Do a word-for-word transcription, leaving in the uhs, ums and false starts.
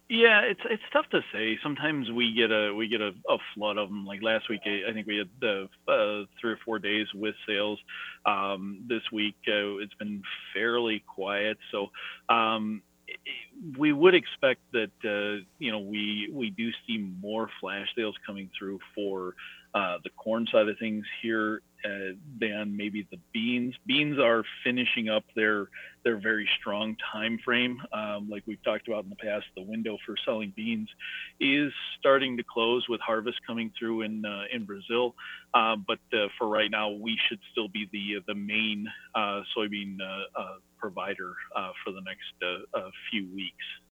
Yeah, it's it's tough to say. Sometimes we get a we get a, a flood of them. Like last week, I I think we had the uh, three or four days with sales. Um, this week, uh, it's been fairly quiet. So um, we would expect that uh, you know we we do see more flash sales coming through for uh, the corn side of things here uh, than maybe the beans. Beans are finishing up their their very strong time frame. Um, like we've talked about in the past, the window for selling beans is starting to close with harvest coming through in uh, in Brazil. Uh, but uh, for right now, we should still be the the main uh, soybean uh, uh, provider uh, for the next uh, uh, few weeks.